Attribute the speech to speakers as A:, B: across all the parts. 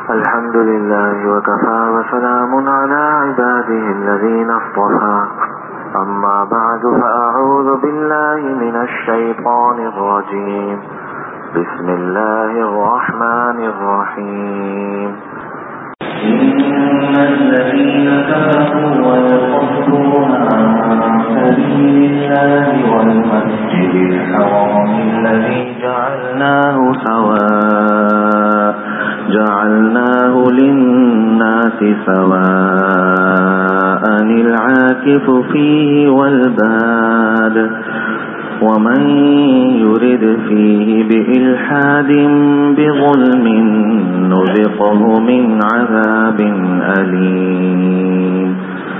A: الحمد لله وكفى وسلام على عباده الذين اصطفى أما بعد فأعوذ بالله من الشيطان الرجيم بسم الله الرحمن الرحيم إن الذين كفروا ويصدون عن سبيل الله والمسجد الحرام الذي جعلناه للناس سواء العاكف فيه والباد ومن يرد فيه بإلحاد بظلم نذقه من عذاب أليم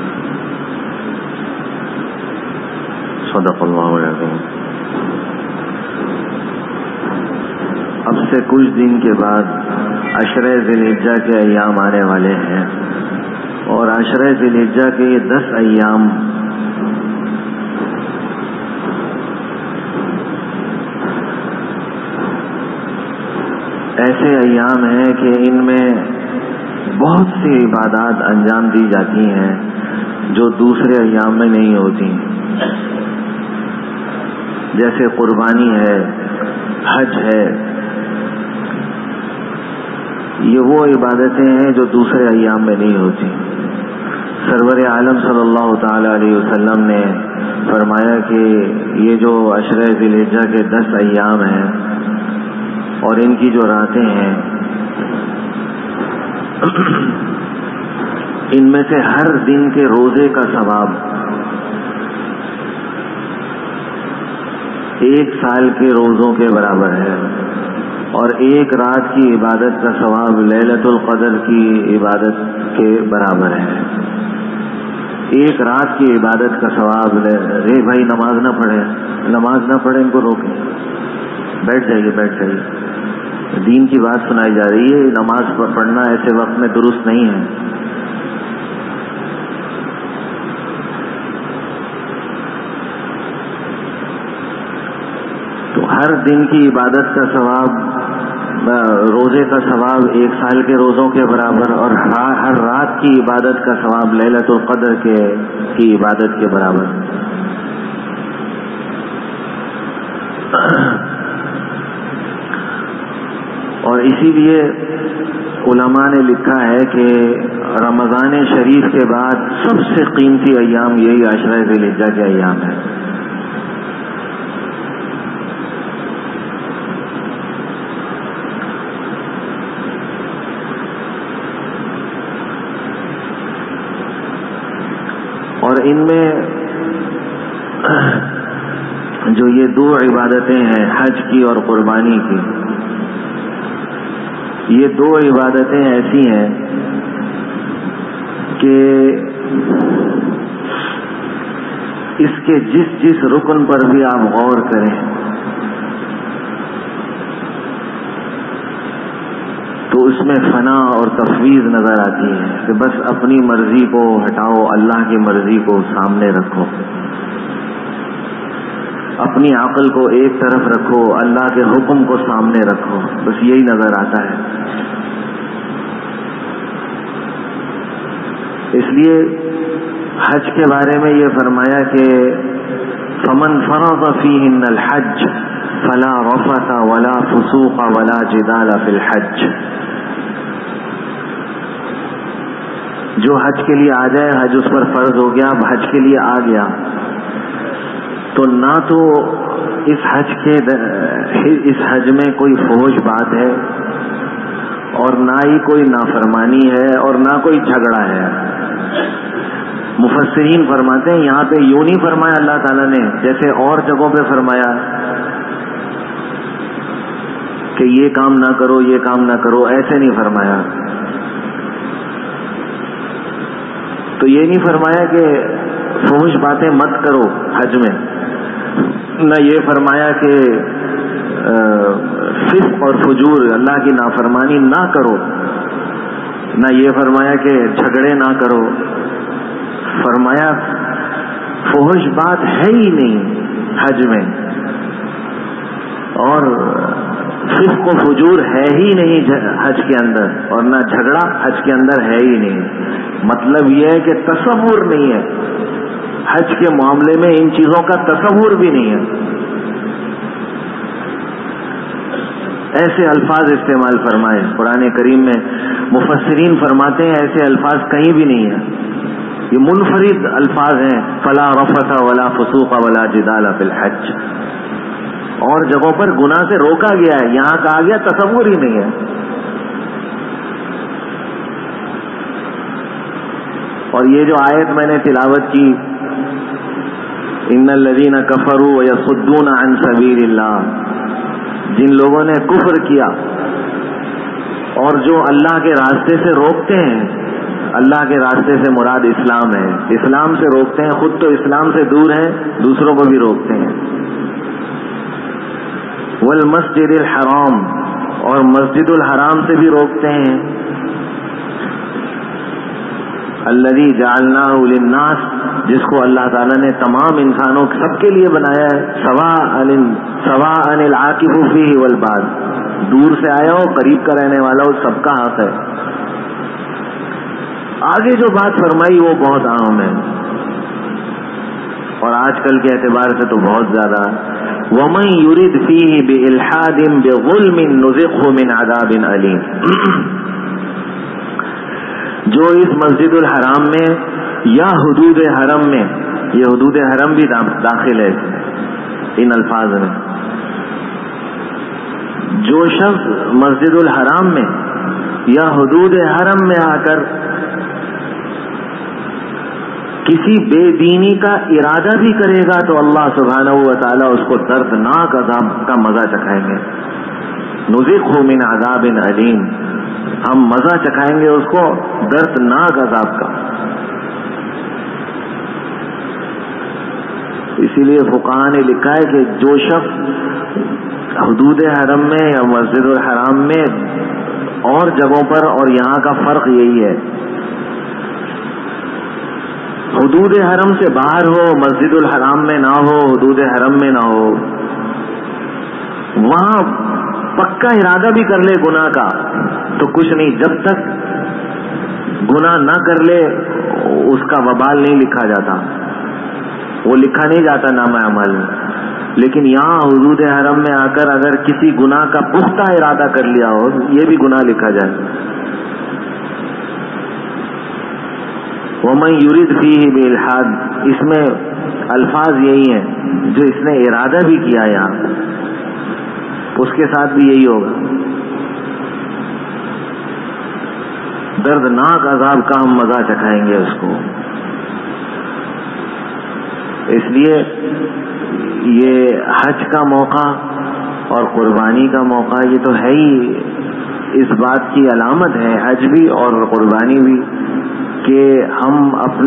A: صدق اللہ العظیم. اب سے کچھ دن کے بعد عشرہ ذی الحجہ کے ایام آنے والے ہیں اور عشرہ ذی الحجہ کے یہ 10 ایام ایسے ایام ہیں کہ ان میں بہت سی عبادات انجام دی جاتی ہیں جو دوسرے ایام میں نہیں ہوتی، جیسے قربانی ہے، حج ہے. یہ وہ عبادتیں ہیں جو دوسرے ایام میں نہیں ہوتی. سرور عالم صلی اللہ تعالی علیہ وسلم نے فرمایا کہ یہ جو عشرہ ذی الحجہ کے 10 ایام ہیں اور ان کی جو راتیں ہیں، ان میں سے ہر دن کے روزے کا ثواب 1 سال کے روزوں کے برابر ہے، اور 1 رات کی عبادت کا ثواب لیلۃ القدر کی عبادت کے برابر ہے. 1 رات کی عبادت کا ثواب رے بھائی نماز نہ پڑھے ان کو روکیں، بیٹھ جائیے. دین کی بات سنائی جا رہی ہے، نماز پڑھنا ایسے وقت میں درست نہیں ہے. تو ہر دن کی عبادت کا ثواب، روزے کا ثواب 1 سال کے روزوں کے برابر، اور ہر رات کی عبادت کا ثواب لیلۃ القدر کی عبادت کے برابر. اور اسی لیے علماء نے لکھا ہے کہ رمضان شریف کے بعد سب سے قیمتی ایام یہی عشرہ ذی الحجہ کے ایام ہیں. اور ان میں جو یہ 2 عبادتیں ہیں، حج کی اور قربانی کی، یہ 2 عبادتیں ایسی ہیں کہ اس کے جس رکن پر بھی آپ غور کریں تو اس میں فنا اور تفویض نظر آتی ہے کہ بس اپنی مرضی کو ہٹاؤ، اللہ کی مرضی کو سامنے رکھو، اپنی عقل کو ایک طرف رکھو، اللہ کے حکم کو سامنے رکھو، بس یہی نظر آتا ہے. اس لیے حج کے بارے میں یہ فرمایا کہ فمن فرض فیہن الحج فلا رفث ولا فسوق ولا جدال فی الحج. جو حج کے لیے آ جائے، حج اس پر فرض ہو گیا، اب حج کے لیے آ گیا، تو نہ تو اس حج میں کوئی فحش بات ہے، اور نہ ہی کوئی نافرمانی ہے، اور نہ کوئی جھگڑا ہے. مفسرین فرماتے ہیں یہاں پہ یوں نہیں فرمایا اللہ تعالیٰ نے جیسے اور جگہوں پہ فرمایا کہ یہ کام نہ کرو، یہ کام نہ کرو، ایسے نہیں فرمایا. تو یہ نہیں فرمایا کہ فحش باتیں مت کرو حج میں، نہ یہ فرمایا کہ فسق اور فجور، اللہ کی نافرمانی نہ کرو، نہ یہ فرمایا کہ جھگڑے نہ کرو. فرمایا فحش بات ہے ہی نہیں حج میں، اور فسق و فجور ہے ہی نہیں حج کے اندر، اور نہ جھگڑا حج کے اندر ہے ہی نہیں۔ مطلب یہ ہے کہ تصور نہیں ہے حج کے معاملے میں، ان چیزوں کا تصور بھی نہیں ہے۔ ایسے الفاظ استعمال فرمائے قرآن کریم میں، مفسرین فرماتے ہیں ایسے الفاظ کہیں بھی نہیں ہیں، یہ منفرد الفاظ ہیں، فلا رفث ولا فسوق ولا جدال فی الحج۔ اور جگہوں پر گناہ سے روکا گیا ہے، یہاں کہا گیا تصور ہی نہیں ہے۔ اور یہ جو آیت میں نے تلاوت کی، ان الذین کفروا ویصدون عن سبیل اللہ، جن لوگوں نے کفر کیا اور جو اللہ کے راستے سے روکتے ہیں، اللہ کے راستے سے مراد اسلام ہے، اسلام سے روکتے ہیں، خود تو اسلام سے دور ہیں، دوسروں کو بھی روکتے ہیں۔ والمسجد الحرام، اور مسجد الحرام سے بھی روکتے ہیں، الذی جعلناہ للناس، جس کو اللہ تعالیٰ نے تمام انسانوں سب کے لیے بنایا ہے، سواء العاکف فیہ والباد، دور سے آیا ہو قریب کا رہنے والا ہو، سب کا حق ہے۔ آگے جو بات فرمائی وہ بہت اہم ہے، اور آج کل کے اعتبار سے تو بہت زیادہ۔ وَمَن يُرِدْ فِيهِ بِإِلْحَادٍ بِظُلْمٍ نُذِقْهُ مِنْ عَذَابٍ أَلِيمٍ، جو اس مسجد الحرام میں یا حدود حرم میں، یہ حدود حرم بھی داخل ہے ان الفاظ میں، جو شخص مسجد الحرام میں یا حدود حرم میں آ کر کسی بے دینی کا ارادہ بھی کرے گا تو اللہ سبحانہ و تعالیٰ اس کو دردناک عذاب کا مزہ چکھائیں گے۔ نذقہ من عذاب علیم، ہم مزہ چکھائیں گے اس کو دردناک عذاب کا۔ اسی لیے فقہاء نے لکھا ہے کہ جو شخص حدود حرم میں یا مسجد الحرام میں اور جگہوں پر، اور یہاں کا فرق یہی ہے، حدود حرم سے باہر ہو، مسجد الحرام میں نہ ہو، حدود حرم میں نہ ہو، وہاں پکا ارادہ بھی کر لے گناہ کا تو کچھ نہیں، جب تک گناہ نہ کر لے اس کا وبال نہیں لکھا جاتا، وہ لکھا نہیں جاتا نام عمل میں۔ لیکن یہاں حدود حرم میں آ کر اگر کسی گناہ کا پختہ ارادہ کر لیا ہو، یہ بھی گناہ لکھا جائے۔ وَمَن يُرِدْ فِيهِ بِإِلْحَادٍ، اس میں الفاظ یہی ہیں، جو اس نے ارادہ بھی کیا یہاں، اس کے ساتھ بھی یہی ہوگا، دردناک عذاب کا ہم مزہ چکھائیں گے اس کو۔ اس لیے یہ حج کا موقع اور قربانی کا موقع، یہ تو ہے ہی، اس بات کی علامت ہے حج بھی اور قربانی بھی کہ ہم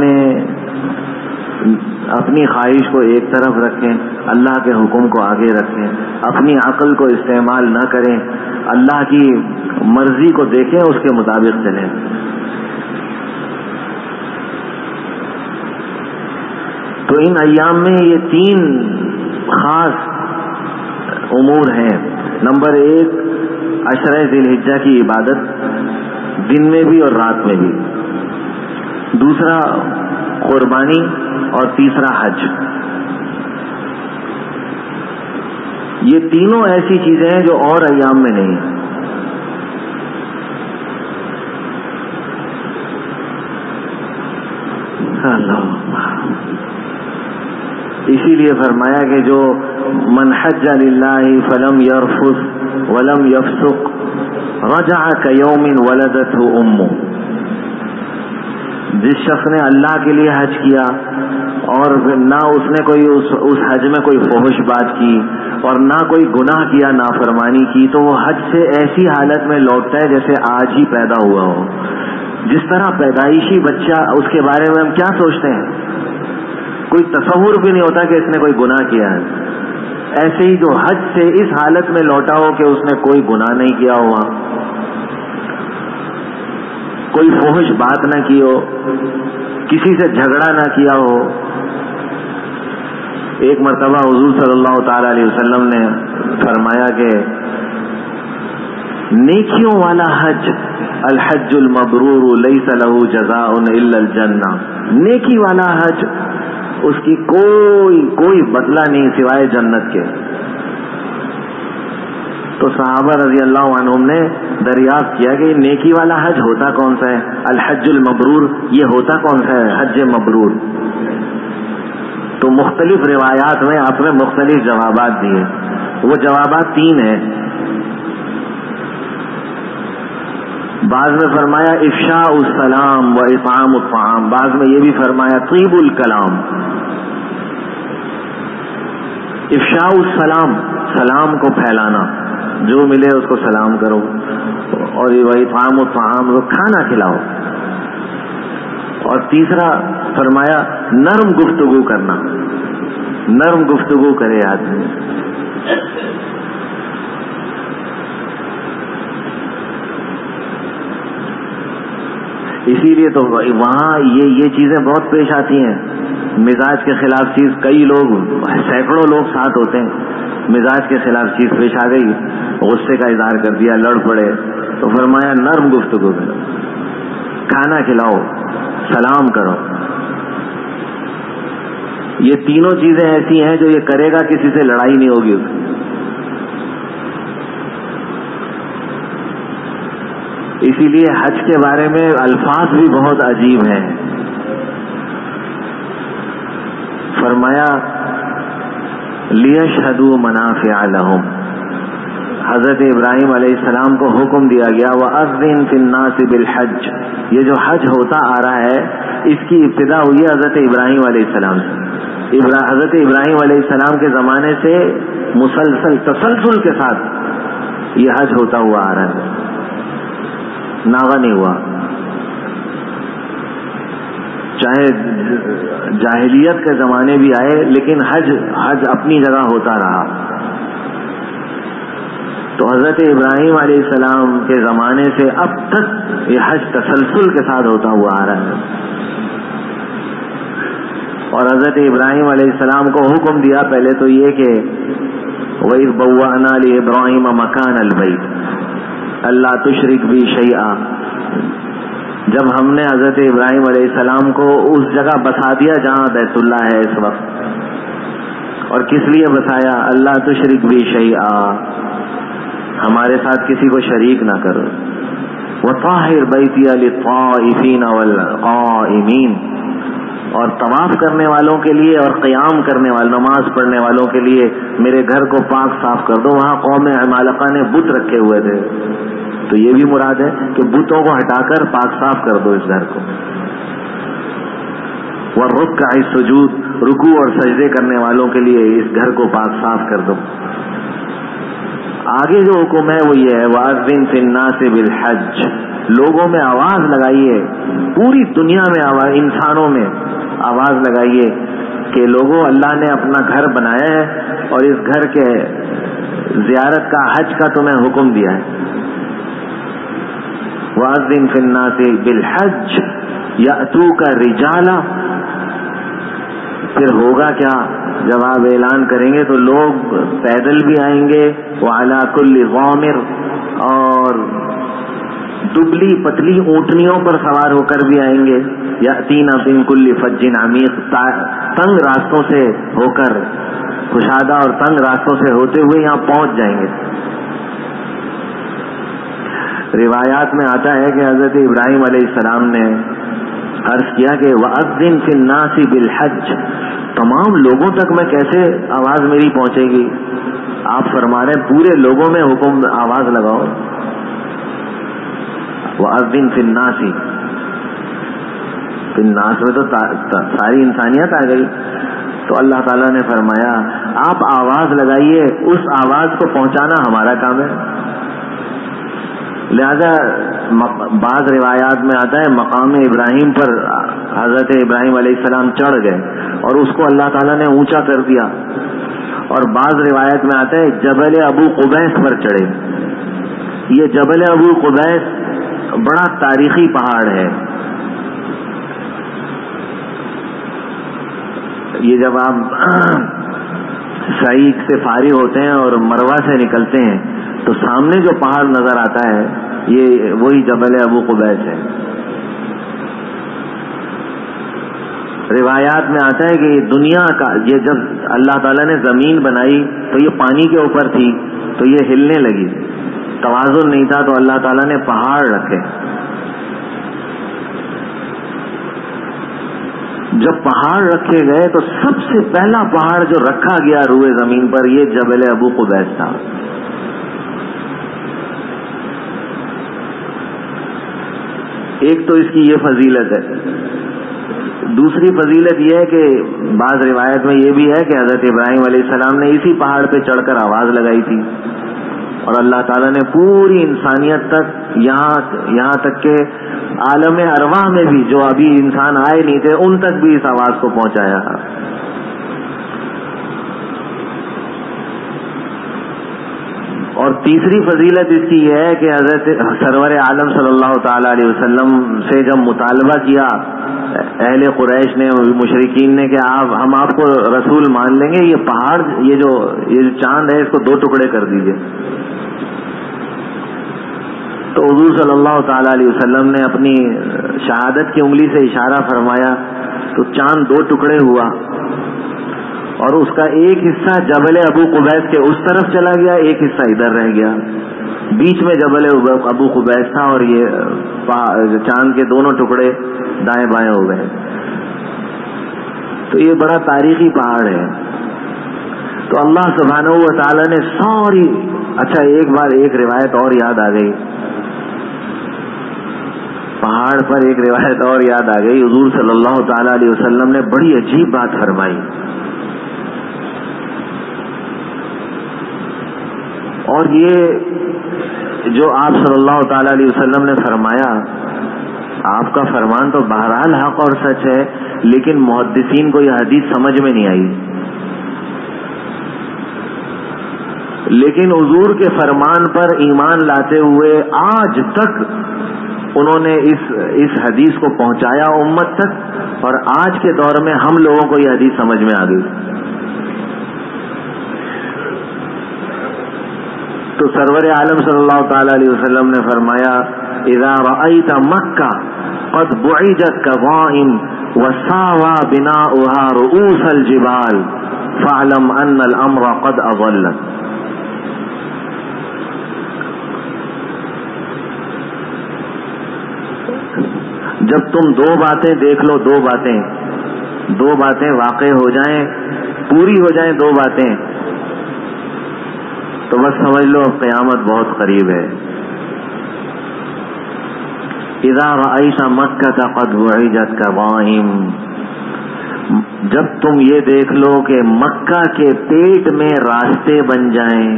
A: اپنی خواہش کو ایک طرف رکھیں، اللہ کے حکم کو آگے رکھیں، اپنی عقل کو استعمال نہ کریں، اللہ کی مرضی کو دیکھیں، اس کے مطابق چلیں۔ تو ان ایام میں یہ 3 خاص امور ہیں۔ نمبر 1 عشرہ ذی الحجہ کی عبادت، دن میں بھی اور رات میں بھی۔ دوسرا قربانی، اور تیسرا حج۔ یہ تینوں ایسی چیزیں ہیں جو اور ایام میں نہیں ہیں۔ اسی لیے فرمایا کہ جو من حج للہ فلم یرفث ولم یفسق رجع کیوم ولدتہ امہ، جس شخص نے اللہ کے لیے حج کیا اور نہ اس نے کوئی اس حج میں کوئی فحش بات کی اور نہ کوئی گناہ کیا، نافرمانی کی، تو وہ حج سے ایسی حالت میں لوٹتا ہے جیسے آج ہی پیدا ہوا ہو۔ جس طرح پیدائشی بچہ، اس کے بارے میں ہم کیا سوچتے ہیں، کوئی تصور بھی نہیں ہوتا کہ اس نے کوئی گناہ کیا ہے، ایسے ہی جو حج سے اس حالت میں لوٹا ہو کہ اس نے کوئی گناہ نہیں کیا ہوا، کوئی فحش بات نہ کی ہو، کسی سے جھگڑا نہ کیا ہو۔ ایک مرتبہ حضور صلی اللہ تعالی علیہ وسلم نے فرمایا کہ نیکیوں والا حج، الحج المبرور لیس له جزاء الا الجنہ، نیکی والا حج اس کی کوئی بدلہ نہیں سوائے جنت کے۔ تو صحابہ رضی اللہ عنہم نے دریافت کیا کہ نیکی والا حج ہوتا کون سا ہے، الحج المبرور یہ ہوتا کون سا ہے حج مبرور؟ تو مختلف روایات میں آپ نے مختلف جوابات دیے، وہ جوابات 3 ہیں۔ بعض میں فرمایا افشاء السلام و اطعام الطعام، بعض میں یہ بھی فرمایا طیب الکلام۔ افشاء السلام، سلام کو پھیلانا، جو ملے اس کو سلام کرو، اور اطعام الطعام، کھانا کھلاؤ، اور تیسرا فرمایا نرم گفتگو کرنا، نرم گفتگو کرے آدمی۔ اسی لیے تو وہاں یہ چیزیں بہت پیش آتی ہیں، مزاج کے خلاف چیز، کئی لوگ، سینکڑوں لوگ ساتھ ہوتے ہیں، مزاج کے خلاف چیز پیش آ گئی، غصے کا اظہار کر دیا، لڑ پڑے، تو فرمایا نرم گفتگو کرو، کھانا کھلاؤ، سلام کرو۔ یہ تینوں چیزیں ایسی ہیں جو یہ کرے گا کسی سے لڑائی نہیں ہوگی اس کی۔ اسی لیے حج کے بارے میں الفاظ بھی بہت عجیب ہیں۔ فرمایا لیشہدوا منافع لہم، حضرت ابراہیم علیہ السلام کو حکم دیا گیا وَأَذِّن فِي النَّاسِ بِالْحَجِّ، یہ جو حج ہوتا آ رہا ہے اس کی ابتدا ہوئی ہے حضرت ابراہیم علیہ السلام سے۔ حضرت ابراہیم علیہ السلام کے زمانے سے تسلسل کے ساتھ یہ حج ہوتا ہوا آ رہا ہے، ناغہ نہیں ہوا۔ چاہے جاہلیت کے زمانے بھی آئے لیکن حج اپنی جگہ ہوتا رہا۔ تو حضرت ابراہیم علیہ السلام کے زمانے سے اب تک یہ حج تسلسل کے ساتھ ہوتا ہوا آ رہا ہے، اور حضرت ابراہیم علیہ السلام کو حکم دیا پہلے تو یہ کہ وَإِذْ بَوَّأْنَا لِإِبْرَاهِيمَ مَكَانَ الْبَيْتِ أَلَّا تُشْرِكْ بِي شَيْئًا، جب ہم نے حضرت ابراہیم علیہ السلام کو اس جگہ بسا دیا جہاں بیت اللہ ہے اس وقت، اور کس لیے بسایا؟ اللہ تشرک بی شیئا، ہمارے ساتھ کسی کو شریک نہ کرو، وطاہر بیتی للطائفین والقائمین، اور طواف کرنے والوں کے لیے اور قیام کرنے والوں، نماز پڑھنے والوں کے لیے میرے گھر کو پاک صاف کر دو۔ وہاں قوم عمالقہ نے بت رکھے ہوئے تھے، تو یہ بھی مراد ہے کہ بتوں کو ہٹا کر پاک صاف کر دو اس گھر کو۔ والرکع السجود، رکوع اور سجدے کرنے والوں کے لیے اس گھر کو پاک صاف کر دو۔ آگے جو حکم ہے وہ یہ ہے وَأَذِّن فِي النَّاسِ بِالْحَجِّ، لوگوں میں آواز لگائیے، پوری دنیا میں انسانوں میں آواز لگائیے کہ لوگوں اللہ نے اپنا گھر بنایا ہے اور اس گھر کے زیارت کا، حج کا تمہیں حکم دیا ہے۔ وَأَذِّن فِي النَّاسِ بِالْحَجِّ يَأْتُوكَ رِجَالًا، پھر ہوگا کیا جب آپ اعلان کریں گے تو لوگ پیدل بھی آئیں گے، وعلی کل ضامر، اور دبلی پتلی اونٹنیوں پر سوار ہو کر بھی آئیں گے، یاتین من کل فج عمیق، تنگ راستوں سے ہو کر، کشادہ اور تنگ راستوں سے ہوتے ہوئے یہاں پہنچ جائیں گے۔ روایات میں آتا ہے کہ حضرت ابراہیم علیہ السلام نے عرض کیا کہ وَأَذِّن فِي النَّاسِ بِالْحَجِّ، تمام لوگوں تک میں کیسے آواز میری پہنچے گی؟ آپ فرما رہے ہیں پورے لوگوں میں حکم، آواز لگاؤ۔ وَأَذِّن فِي النَّاسِ، فِي النَّاسِ میں تو ساری انسانیت آ گئی، تو اللہ تعالیٰ نے فرمایا آپ آواز لگائیے، اس آواز کو پہنچانا ہمارا کام ہے۔ لہذا بعض روایات میں آتا ہے مقام ابراہیم پر حضرت ابراہیم علیہ السلام چڑھ گئے اور اس کو اللہ تعالیٰ نے اونچا کر دیا، اور بعض روایت میں آتا ہے جبل ابو قبیس پر چڑھے۔ یہ جبل ابو قبیس بڑا تاریخی پہاڑ ہے۔ یہ جب آپ سعی سے فارغ ہوتے ہیں اور مروہ سے نکلتے ہیں تو سامنے جو پہاڑ نظر آتا ہے یہ وہی جبل ابو قبیس ہے. روایات میں آتا ہے کہ دنیا کا یہ جب اللہ تعالیٰ نے زمین بنائی تو یہ پانی کے اوپر تھی تو یہ ہلنے لگی, توازن نہیں تھا تو اللہ تعالیٰ نے پہاڑ رکھے. جب پہاڑ رکھے گئے تو سب سے پہلا پہاڑ جو رکھا گیا روئے زمین پر یہ جبل ابو قبیس تھا. ایک تو اس کی یہ فضیلت ہے. دوسری فضیلت یہ ہے کہ بعض روایت میں یہ بھی ہے کہ حضرت ابراہیم علیہ السلام نے اسی پہاڑ پہ چڑھ کر آواز لگائی تھی اور اللہ تعالیٰ نے پوری انسانیت تک یہاں تک کہ عالم ارواح میں بھی جو ابھی انسان آئے نہیں تھے ان تک بھی اس آواز کو پہنچایا. اور تیسری فضیلت اس کی یہ ہے کہ حضرت سرور عالم صلی اللہ تعالی علیہ وسلم سے جب مطالبہ کیا اہل قریش نے, مشرکین نے کہ ہم آپ کو رسول مان لیں گے, یہ پہاڑ یہ جو چاند ہے اس کو 2 ٹکڑے کر دیجئے. تو حضور صلی اللہ تعالی علیہ وسلم نے اپنی شہادت کی انگلی سے اشارہ فرمایا تو چاند 2 ٹکڑے ہوا اور اس کا ایک حصہ جبل ابو قبیس کے اس طرف چلا گیا, ایک حصہ ادھر رہ گیا. بیچ میں جبل ابو قبیس تھا اور یہ چاند کے دونوں ٹکڑے دائیں بائیں ہو گئے. تو یہ بڑا تاریخی پہاڑ ہے. تو اللہ سبحانہ و تعالی نے ساری اچھا ایک بار ایک روایت اور یاد آ گئی, پہاڑ پر ایک روایت اور یاد آ گئی. حضور صلی اللہ تعالی علیہ وسلم نے بڑی عجیب بات فرمائی اور یہ جو آپ صلی اللہ تعالی علیہ وسلم نے فرمایا, آپ کا فرمان تو بہرحال حق اور سچ ہے لیکن محدثین کو یہ حدیث سمجھ میں نہیں آئی. لیکن حضور کے فرمان پر ایمان لاتے ہوئے آج تک انہوں نے اس حدیث کو پہنچایا امت تک, اور آج کے دور میں ہم لوگوں کو یہ حدیث سمجھ میں آ گئی. تو سرور عالم صلی اللہ تعالی علیہ وسلم نے فرمایا اذا رأيت مکہ قد بعیدت كغائم وساوى بناؤها رؤوس الجبال فاعلم ان الامر قد اضلت. جب تم 2 باتیں دیکھ لو, 2 باتیں واقع ہو جائیں, پوری ہو جائیں 2 باتیں, تو بس سمجھ لو اب قیامت بہت قریب ہے. اذا رأيت مکہ قد بعیدت كغائم, جب تم یہ دیکھ لو کہ مکہ کے پیٹ میں راستے بن جائیں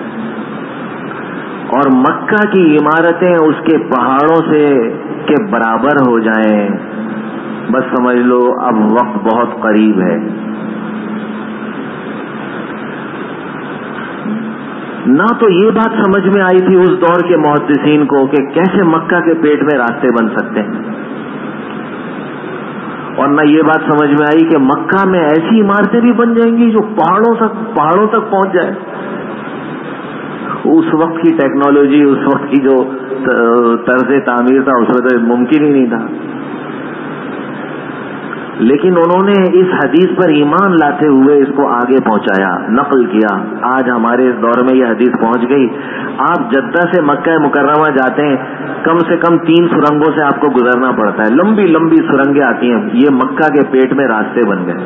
A: اور مکہ کی عمارتیں اس کے پہاڑوں سے کے برابر ہو جائیں, بس سمجھ لو اب وقت بہت قریب ہے. نہ تو یہ بات سمجھ میں آئی تھی اس دور کے محدثین کو کہ کیسے مکہ کے پیٹ میں راستے بن سکتے ہیں, اور نہ یہ بات سمجھ میں آئی کہ مکہ میں ایسی عمارتیں بھی بن جائیں گی جو پہاڑوں تک پہنچ جائے. اس وقت کی ٹیکنالوجی, اس وقت کی جو طرز تعمیر تھا اس میں تو ممکن ہی نہیں تھا. لیکن انہوں نے اس حدیث پر ایمان لاتے ہوئے اس کو آگے پہنچایا, نقل کیا. آج ہمارے اس دور میں یہ حدیث پہنچ گئی. آپ جدہ سے مکہ مکرمہ جاتے ہیں کم سے کم 3 سرنگوں سے آپ کو گزرنا پڑتا ہے, لمبی لمبی سرنگیں آتی ہیں. یہ مکہ کے پیٹ میں راستے بن گئے.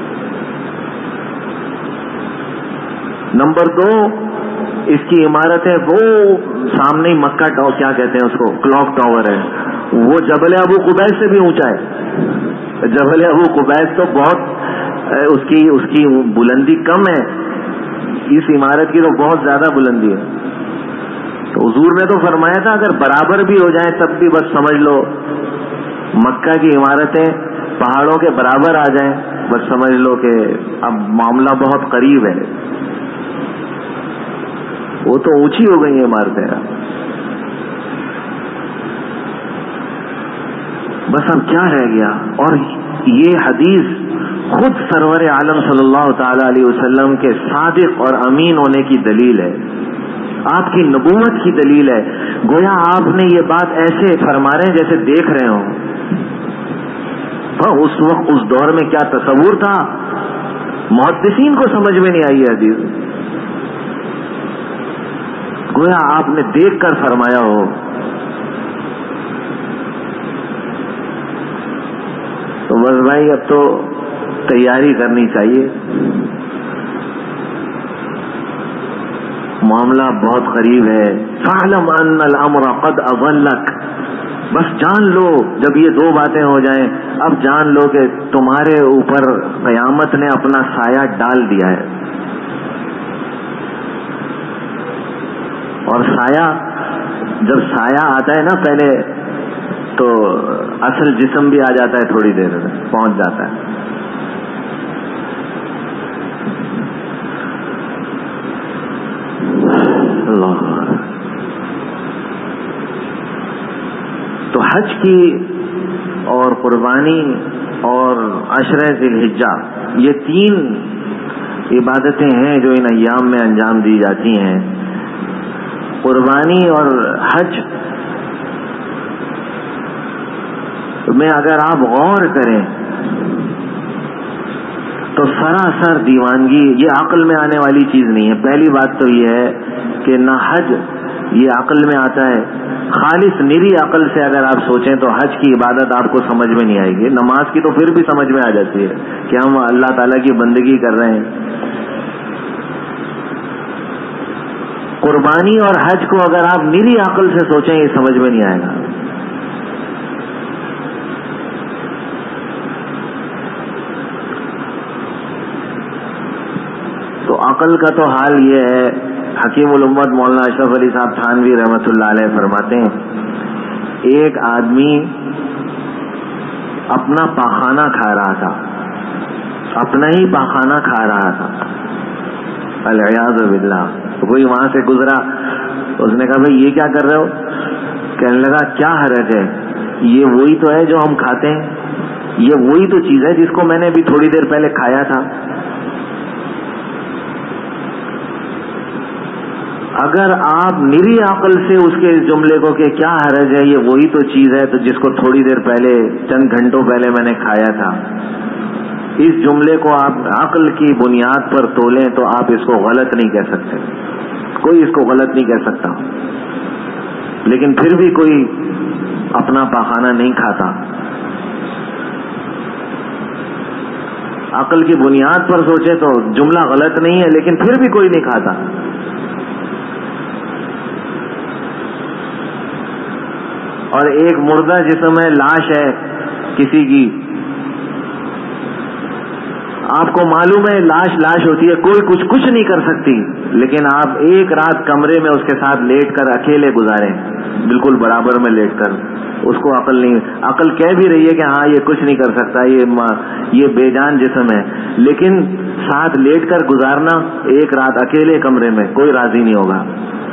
A: نمبر 2, اس کی عمارتیں وہ سامنے مکہ کیا کہتے ہیں اس کو, کلاک ٹاور ہے, وہ جبل ابو قبیس سے بھی اونچا ہے. جبل ابو قبیس تو بہت اس کی بلندی کم ہے, اس عمارت کی تو بہت زیادہ بلندی ہے. تو حضور نے تو فرمایا تھا اگر برابر بھی ہو جائیں تب بھی بس سمجھ لو مکہ کی عمارتیں پہاڑوں کے برابر آ جائیں, بس سمجھ لو کہ اب معاملہ بہت قریب ہے. وہ تو اونچی ہو گئی ہیں عمارتیں. بس اب کیا رہ گیا. اور یہ حدیث خود سرور عالم صلی اللہ تعالی علیہ وسلم کے صادق اور امین ہونے کی دلیل ہے. آپ کی نبوت کی دلیل ہے. گویا آپ نے یہ بات ایسے فرما رہے ہیں جیسے دیکھ رہے ہوں. اس وقت اس دور میں کیا تصور تھا محدثین کو سمجھ میں نہیں آئی حدیث. گویا آپ نے دیکھ کر فرمایا ہو. تو بس بھائی اب تو تیاری کرنی چاہیے. معاملہ بہت قریب ہے. فاعلم ان الامر قد اضلک. بس جان لو جب یہ دو باتیں ہو جائیں اب جان لو کہ تمہارے اوپر قیامت نے اپنا سایہ ڈال دیا ہے. اور سایہ جب سایہ آتا ہے نا پہلے تو اصل جسم بھی آ جاتا ہے, تھوڑی دیر میں پہنچ جاتا ہے. اللہ. تو حج کی اور قربانی اور عشرہ ذی الحجہ یہ تین عبادتیں ہیں جو ان ایام میں انجام دی جاتی ہیں. قربانی اور حج میں اگر آپ غور کریں تو سراسر دیوانگی, یہ عقل میں آنے والی چیز نہیں ہے. پہلی بات تو یہ ہے کہ نہ حج یہ عقل میں آتا ہے. خالص نری عقل سے اگر آپ سوچیں تو حج کی عبادت آپ کو سمجھ میں نہیں آئے گی. نماز کی تو پھر بھی سمجھ میں آ جاتی ہے کہ ہم اللہ تعالیٰ کی بندگی کر رہے ہیں. قربانی اور حج کو اگر آپ نری عقل سے سوچیں یہ سمجھ میں نہیں آئے گا. تو عقل کا تو حال یہ ہے. حکیم الامت مولانا اشرف علی صاحب تھانوی رحمۃ اللہ علیہ فرماتے ہیں ایک آدمی اپنا پاخانہ کھا رہا تھا, اپنا ہی پاخانہ کھا رہا تھا, العیاذ باللہ. کوئی وہاں سے گزرا, اس نے کہا بھائی یہ کیا کر رہے ہو؟ کہنے لگا کیا حرج ہے, یہ وہی تو ہے جو ہم کھاتے ہیں, یہ وہی تو چیز ہے جس کو میں نے بھی تھوڑی دیر پہلے کھایا تھا. اگر آپ نری عقل سے اس کے جملے کو کہ کیا حرج ہے یہ وہی تو چیز ہے تو جس کو تھوڑی دیر پہلے چند گھنٹوں پہلے میں نے کھایا تھا, اس جملے کو آپ عقل کی بنیاد پر تولیں تو آپ اس کو غلط نہیں کہہ سکتے. کوئی اس کو غلط نہیں کہہ سکتا. لیکن پھر بھی کوئی اپنا پاخانہ نہیں کھاتا. عقل کی بنیاد پر سوچے تو جملہ غلط نہیں ہے لیکن پھر بھی کوئی نہیں کھاتا. اور ایک مردہ جسم ہے, لاش ہے کسی کی, آپ کو معلوم ہے لاش لاش ہوتی ہے, کوئی کچھ نہیں کر سکتی, لیکن آپ ایک رات کمرے میں اس کے ساتھ لیٹ کر اکیلے گزاریں, بالکل برابر میں لیٹ کر. اس کو عقل نہیں, عقل کہہ بھی رہی ہے کہ ہاں یہ کچھ نہیں کر سکتا, یہ بے جان جسم ہے, لیکن ساتھ لیٹ کر گزارنا ایک رات اکیلے کمرے میں, کوئی راضی نہیں ہوگا.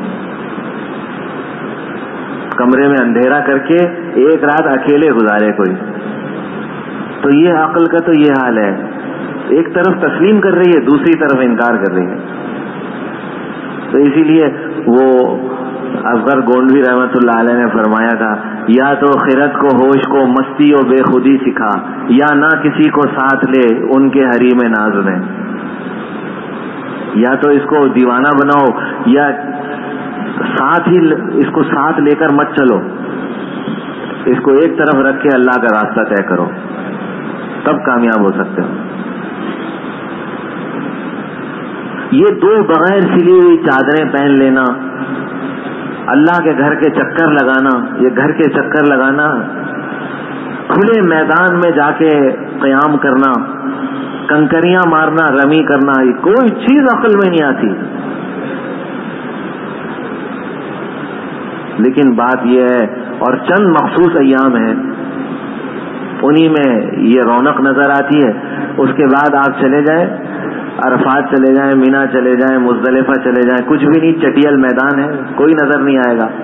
A: کمرے میں اندھیرا کر کے ایک رات اکیلے گزارے کوئی, تو یہ عقل کا تو یہ حال ہے. ایک طرف تسلیم کر رہی ہے, دوسری طرف انکار کر رہی ہے. تو اسی لیے وہ اصغر گونڈوی رحمۃ اللہ علیہ نے فرمایا تھا یا تو خرد کو ہوش کو مستی و بے خودی سکھا, یا نہ کسی کو ساتھ لے ان کے حریم ناز میں. یا تو اس کو دیوانہ بناؤ یا ساتھ ہی اس کو ساتھ لے کر مت چلو, اس کو ایک طرف رکھ کے اللہ کا راستہ طے کرو, تب کامیاب ہو سکتے ہو. یہ دو بغیر سلی ہوئی چادریں پہن لینا, اللہ کے گھر کے چکر لگانا, یہ گھر کے چکر لگانا, کھلے میدان میں جا کے قیام کرنا, کنکریاں مارنا, رمی کرنا, یہ کوئی چیز عقل میں نہیں آتی. لیکن بات یہ ہے, اور چند مخصوص ایام ہیں انہی میں یہ رونق نظر آتی ہے. اس کے بعد آپ چلے جائیں عرفات چلے جائیں, مینا چلے جائیں, مزدلفہ چلے جائیں, کچھ بھی نہیں, چٹیل میدان ہے, کوئی نظر نہیں آئے گا.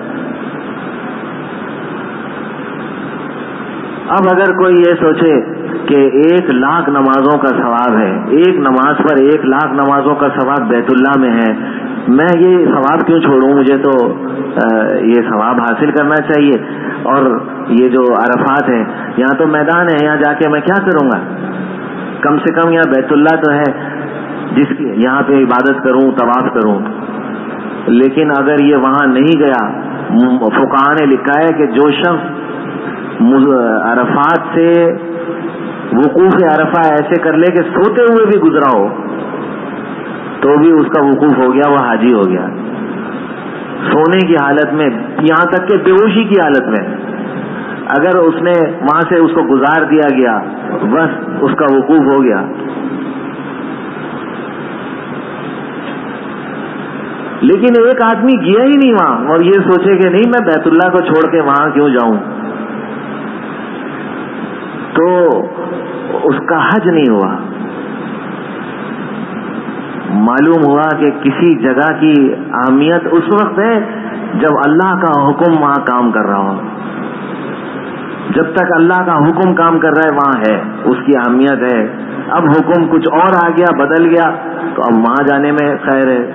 A: اب اگر کوئی یہ سوچے کہ 1,00,000 نمازوں کا ثواب ہے, ایک نماز پر 1,00,000 نمازوں کا ثواب بیت اللہ میں ہے, میں یہ ثواب کیوں چھوڑوں، مجھے تو یہ ثواب حاصل کرنا چاہیے. اور یہ جو عرفات ہے یہاں تو میدان ہے، یہاں جا کے میں کیا کروں گا؟ کم سے کم یہاں بیت اللہ تو ہے جس کی یہاں پہ عبادت کروں، طواف کروں. لیکن اگر یہ وہاں نہیں گیا، فقہاء نے لکھا ہے کہ جو شخص عرفات سے وقوف عرفہ ایسے کر لے کہ سوتے ہوئے بھی گزرا ہو تو بھی اس کا وقوف ہو گیا، وہ حاجی ہو گیا. سونے کی حالت میں، یہاں تک کہ بے ہوشی کی حالت میں اگر اس نے وہاں سے اس کو گزار دیا گیا، بس اس کا وقوف ہو گیا. لیکن ایک آدمی گیا ہی نہیں وہاں اور یہ سوچے کہ نہیں میں بیت اللہ کو چھوڑ کے وہاں کیوں جاؤں، تو اس کا حج نہیں ہوا. معلوم ہوا کہ کسی جگہ کی اہمیت اس وقت ہے جب اللہ کا حکم وہاں کام کر رہا ہو. جب تک اللہ کا حکم کام کر رہا ہے وہاں ہے، اس کی اہمیت ہے. اب حکم کچھ اور آ گیا، بدل گیا، تو اب وہاں جانے میں خیر ہے.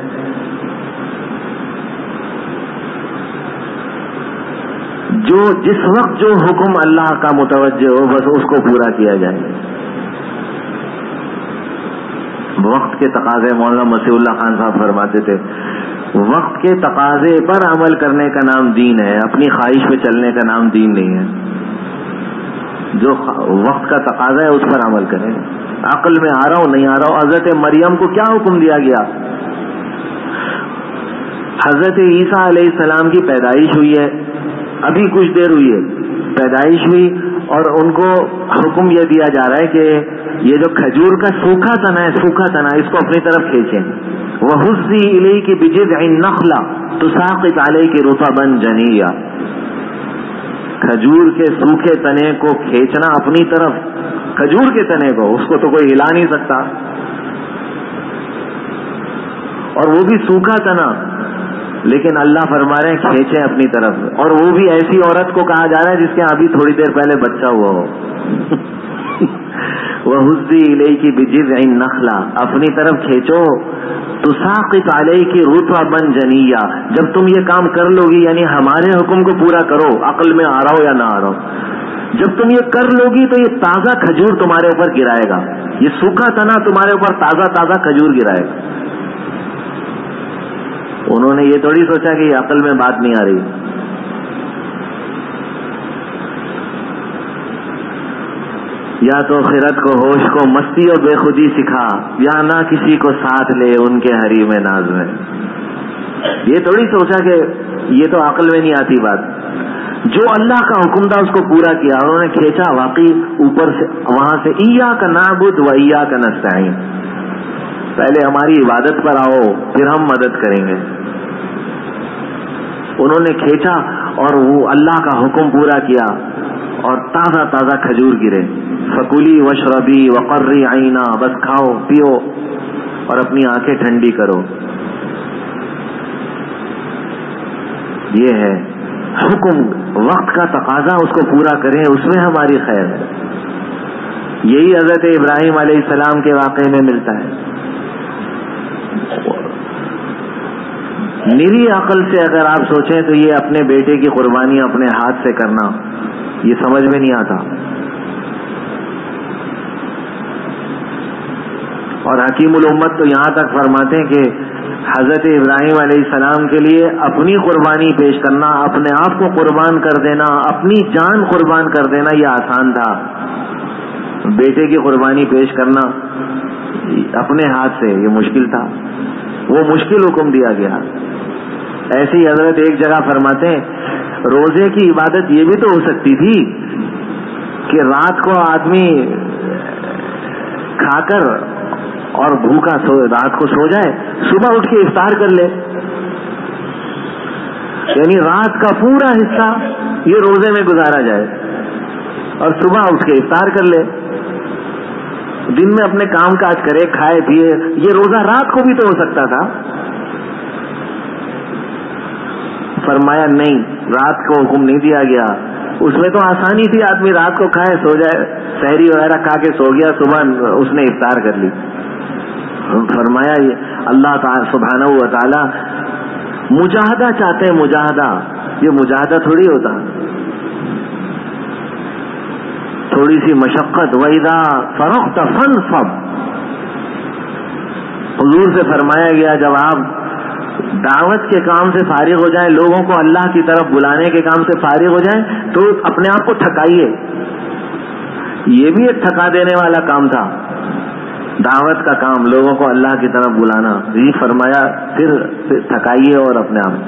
A: جو جس وقت جو حکم اللہ کا متوجہ ہو بس اس کو پورا کیا جائے. وقت کے تقاضے، مولانا مسیح اللہ خان صاحب فرماتے تھے، وقت کے تقاضے پر عمل کرنے کا نام دین ہے، اپنی خواہش پہ چلنے کا نام دین نہیں ہے. جو وقت کا تقاضا ہے اس پر عمل کریں. عقل میں آ رہا ہو نہیں آ رہا ہو. حضرت مریم کو کیا حکم دیا گیا؟ حضرت عیسیٰ علیہ السلام کی پیدائش ہوئی ہے، ابھی کچھ دیر ہوئی ہے پیدائش ہوئی، اور ان کو حکم یہ دیا جا رہا ہے کہ یہ جو کھجور کا سوکھا تنا ہے، سوکھا تنا اس کو اپنی طرف کھینچیں. وَهُزِّي إِلَيْكِ بِجِذْعِ النَّخْلَةِ تُسَاقِطْ عَلَيْكِ رُطَبًا جَنِيًّا. کھجور کے سوکھے تنے کو کھینچنا اپنی طرف، کھجور کے تنے کو، اس کو تو کوئی ہلا نہیں سکتا، اور وہ بھی سوکھا تنا. لیکن اللہ فرما رہے ہیں کھینچیں اپنی طرف، اور وہ بھی ایسی عورت کو کہا جا رہا ہے جس کے ابھی تھوڑی دیر پہلے بچہ ہوا ہو. وَهُزِّي إِلَيْكِ بِجِذْعِ النَّخْلَةِ، اپنی طرف کھینچو. تُسَاقِطْ عَلَيْكِ رُطَبًا جَنِيًّا. جب تم یہ کام کر لو گی، یعنی ہمارے حکم کو پورا کرو، عقل میں آ رہا ہو یا نہ آ رہا ہو، جب تم یہ کر لو گی تو یہ تازہ کھجور تمہارے اوپر گرائے گا، یہ سوکھا تنا تمہارے اوپر تازہ تازہ کھجور گرائے گا. انہوں نے یہ تھوڑی سوچا کہ یہ عقل میں بات نہیں آ رہی. یا تو خرد کو ہوش کو مستی اور بے خودی سکھا، یا نہ کسی کو ساتھ لے ان کے حریم ناز میں. یہ تھوڑی سوچا کہ یہ تو عقل میں نہیں آتی بات. جو اللہ کا حکم تھا اس کو پورا کیا، انہوں نے کھینچا واقعی اوپر سے، وہاں سے ایاک نعبد و ایاک نستعین، پہلے ہماری عبادت پر آؤ پھر ہم مدد کریں گے. انہوں نے کھینچا اور وہ اللہ کا حکم پورا کیا اور تازہ تازہ کھجور گرے. فکلی وشربی وقری عینا، بس کھاؤ پیو اور اپنی آنکھیں ٹھنڈی کرو. یہ ہے حکم، وقت کا تقاضا اس کو پورا کریں، اس میں ہماری خیر ہے. یہی حضرت ابراہیم علیہ السلام کے واقعے میں ملتا ہے. میری عقل سے اگر آپ سوچیں تو یہ اپنے بیٹے کی قربانی اپنے ہاتھ سے کرنا یہ سمجھ میں نہیں آتا. اور حکیم الامت تو یہاں تک فرماتے ہیں کہ حضرت ابراہیم علیہ السلام کے لیے اپنی قربانی پیش کرنا، اپنے آپ کو قربان کر دینا، اپنی جان قربان کر دینا یہ آسان تھا. بیٹے کی قربانی پیش کرنا اپنے ہاتھ سے یہ مشکل تھا. وہ مشکل حکم دیا گیا. ایسے ہی حضرت ایک جگہ فرماتے ہیں روزے کی عبادت یہ بھی تو ہو سکتی تھی کہ رات کو آدمی کھا کر اور بھوکا رات کو سو جائے، صبح اٹھ کے افطار کر لے. یعنی رات کا پورا حصہ یہ روزے میں گزارا جائے اور صبح اٹھ کے افطار کر لے. دن میں اپنے کام کاج کرے، کھائے پیے. یہ روزہ رات کو بھی تو ہو سکتا تھا. فرمایا نہیں، رات کو حکم نہیں دیا گیا. اس میں تو آسانی تھی، آدمی رات کو کھائے سو جائے، سحری وغیرہ کھا کے سو گیا، صبح اس نے افطار کر لی. فرمایا اللہ تعالی سبحانہ و تعالی مجاہدہ چاہتے ہیں. مجاہدہ، یہ مجاہدہ تھوڑی ہوتا، تھوڑی سی مشقت. وَإِذَا فَرَغْتَ فَانْصَبْ، حضور سے فرمایا گیا جب آپ دعوت کے کام سے فارغ ہو جائیں، لوگوں کو اللہ کی طرف بلانے کے کام سے فارغ ہو جائیں، تو اپنے آپ کو تھکائیے. یہ بھی ایک تھکا دینے والا کام تھا، دعوت کا کام، لوگوں کو اللہ کی طرف بلانا. جی فرمایا پھر تھکائیے اور اپنے آپ.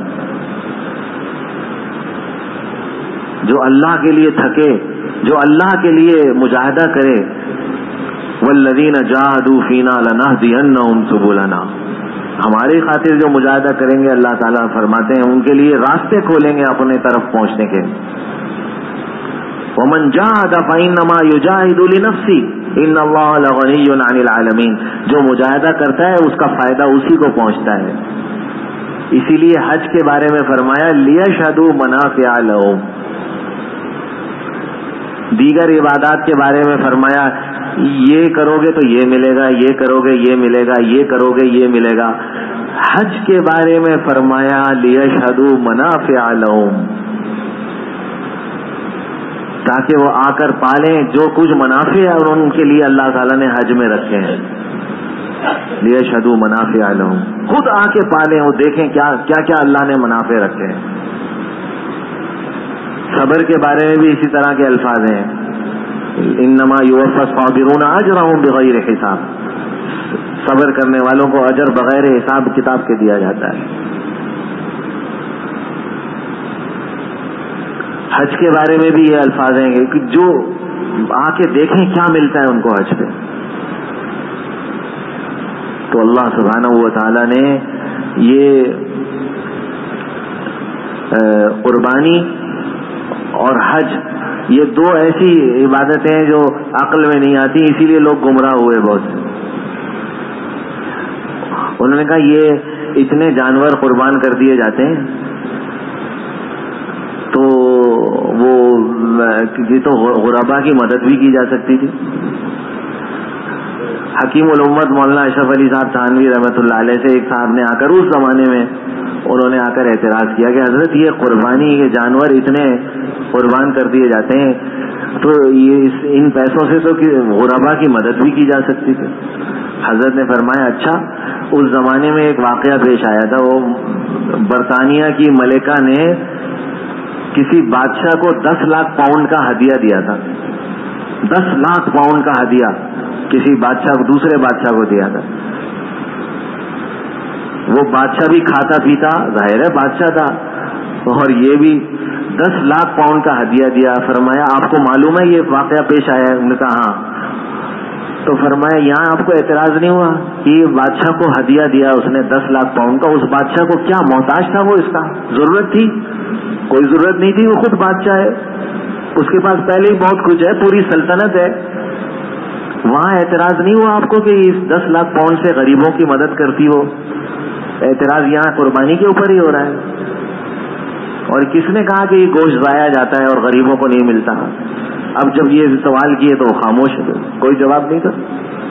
A: جو اللہ کے لیے تھکے، جو اللہ کے لیے مجاہدہ کرے، والذین جاہدوا فینا لنہدینہم سبلنا، ہماری خاطر جو مجاہدہ کریں گے اللہ تعالیٰ فرماتے ہیں ان کے لیے راستے کھولیں گے اپنے طرف پہنچنے کے. ومن جاہد فانما یجاہد لنفسہ ان اللہ لغنی عن العالمین، جو مجاہدہ کرتا ہے اس کا فائدہ اسی کو پہنچتا ہے. اسی لیے حج کے بارے میں فرمایا لیشہدوا منافع لہم. دیگر عبادات کے بارے میں فرمایا یہ کرو گے تو یہ ملے گا، یہ کرو گے یہ ملے گا، یہ کرو گے یہ ملے گا. حج کے بارے میں فرمایا لیشہدوا منافع لہم، تاکہ وہ آ کر پالیں جو کچھ منافع اور ان کے لیے اللہ تعالیٰ نے حج میں رکھے ہیں. لیشہدوا منافع لہم، خود آ کے پالیں، وہ دیکھیں کیا کیا اللہ نے منافع رکھے ہیں. صبر کے بارے میں بھی اسی طرح کے الفاظ ہیں، انما یوفی الصابرون اجرهم بغیر حساب، صبر کرنے والوں کو اجر بغیر حساب کتاب کے دیا جاتا ہے. حج کے بارے میں بھی یہ الفاظ ہیں کہ جو آ کے دیکھیں کیا ملتا ہے ان کو حج پہ. تو اللہ سبحانہ و تعالی نے یہ قربانی اور حج، یہ دو ایسی عبادتیں ہیں جو عقل میں نہیں آتی، اسی لیے لوگ گمراہ ہوئے بہت. انہوں نے کہا یہ اتنے جانور قربان کر دیے جاتے ہیں تو وہ یہ تو غربا کی مدد بھی کی جا سکتی تھی. حکیم الامت مولانا اشرف علی صاحب تھانوی رحمۃ اللہ علیہ سے ایک صاحب نے آ کر اس زمانے میں انہوں نے آ کر اعتراض کیا کہ حضرت یہ قربانی کے جانور اتنے قربان کر دیے جاتے ہیں تو یہ ان پیسوں سے تو غربا کی مدد بھی کی جا سکتی تھی. حضرت نے فرمایا اچھا، اس زمانے میں ایک واقعہ پیش آیا تھا. وہ برطانیہ کی ملکہ نے کسی بادشاہ کو 10 لاکھ پاؤنڈ کا ہدیہ دیا تھا. 10 لاکھ پاؤنڈ کا ہدیہ کسی بادشاہ کو، دوسرے بادشاہ کو دیا تھا. وہ بادشاہ بھی کھاتا پیتا، ظاہر ہے بادشاہ تھا، اور یہ بھی 10 لاکھ پاؤنڈ کا ہدیہ دیا. فرمایا آپ کو معلوم ہے یہ واقعہ پیش آیا ہے؟ انہوں نے کہا ہاں. تو فرمایا یہاں آپ کو اعتراض نہیں ہوا کہ بادشاہ کو ہدیہ دیا اس نے 10 لاکھ پاؤنڈ کا، اس بادشاہ کو کیا محتاج تھا وہ؟ اس کا ضرورت تھی؟ کوئی ضرورت نہیں تھی، وہ خود بادشاہ ہے، اس کے پاس پہلے ہی بہت کچھ ہے، پوری سلطنت ہے. وہاں اعتراض نہیں ہوا آپ کو کہ اس 10 لاکھ پاؤنڈ سے غریبوں کی مدد کرتی ہو؟ اعتراض یہاں قربانی کے اوپر ہی ہو رہا ہے. اور کس نے کہا کہ یہ گوشت ضائع جاتا ہے اور غریبوں کو نہیں ملتا؟ اب جب یہ سوال کیے تو خاموش ہے، کوئی جواب نہیں تھا.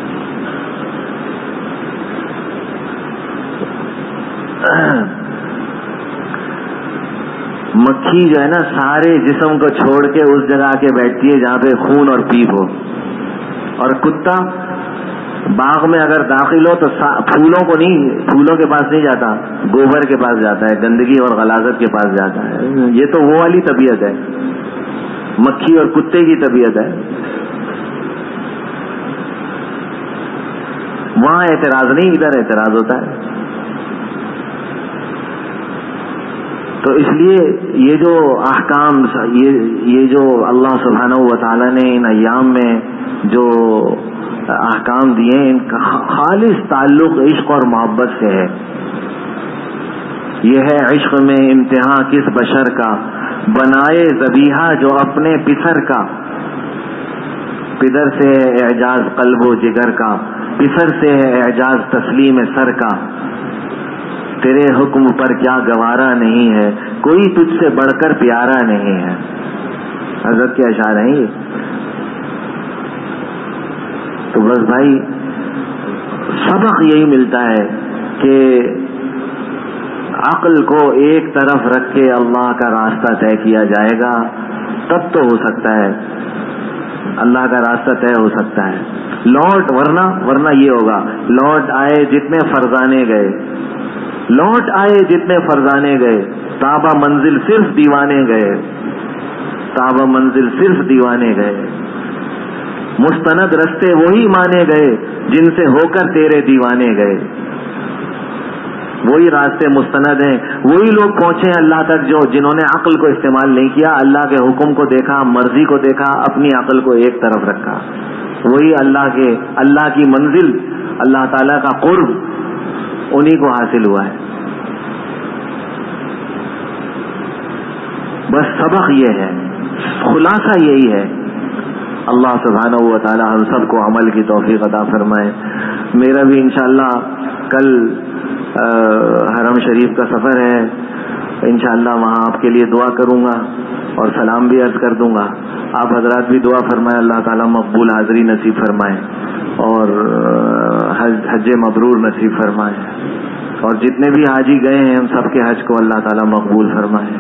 A: مکھی جو ہے نا سارے جسم کو چھوڑ کے اس جگہ کے بیٹھتی ہے جہاں پہ خون اور پیپ ہو، اور کتا باغ میں اگر داخل ہو تو پھولوں کو نہیں، پھولوں کے پاس نہیں جاتا، گوبر کے پاس جاتا ہے، گندگی اور غلاظت کے پاس جاتا ہے. یہ تو وہ والی طبیعت ہے، مکھی اور کتے کی طبیعت ہے. وہاں اعتراض نہیں، ادھر اعتراض ہوتا ہے. تو اس لیے یہ جو احکام، یہ جو اللہ سبحانہ و تعالیٰ نے ان ایام میں جو احکام دیے ان کا خالص تعلق عشق اور محبت سے ہے. یہ ہے عشق میں امتحان کس بشر کا، بنائے ذبیحہ جو اپنے پسر کا. پدر سے ہے اعجاز قلب و جگر کا، پسر سے ہے اعجاز تسلیم سر کا. تیرے حکم پر کیا گوارا نہیں ہے، کوئی تجھ سے بڑھ کر پیارا نہیں ہے. حضرت کے اشعار ہیں یہ. تو بس بھائی سبق یہی ملتا ہے کہ عقل کو ایک طرف رکھ کے اللہ کا راستہ طے کیا جائے گا، تب تو ہو سکتا ہے اللہ کا راستہ طے ہو سکتا ہے. ورنہ یہ ہوگا لوٹ آئے جتنے فرزانے گئے، لوٹ آئے جتنے فرزانے گئے، تابہ منزل صرف دیوانے گئے، تابہ منزل صرف دیوانے گئے. مستند رستے وہی مانے گئے جن سے ہو کر تیرے دیوانے گئے. وہی راستے مستند ہیں، وہی لوگ پہنچے ہیں اللہ تک جنہوں نے عقل کو استعمال نہیں کیا، اللہ کے حکم کو دیکھا، مرضی کو دیکھا، اپنی عقل کو ایک طرف رکھا. وہی اللہ کی منزل، اللہ تعالیٰ کا قرب انہی کو حاصل ہوا ہے. بس سبق یہ ہے، خلاصہ یہی ہے. اللہ سبحانہ و تعالی ہم سب کو عمل کی توفیق عطا فرمائے. میرا بھی انشاءاللہ کل حرم شریف کا سفر ہے، انشاءاللہ وہاں آپ کے لیے دعا کروں گا اور سلام بھی عرض کر دوں گا. آپ حضرات بھی دعا فرمائیں، اللہ تعالیٰ مقبول حاضری نصیب فرمائے اور حج مبرور نصیب فرمائے، اور جتنے بھی حاجی گئے ہیں ان سب کے حج کو اللہ تعالیٰ مقبول فرمائے.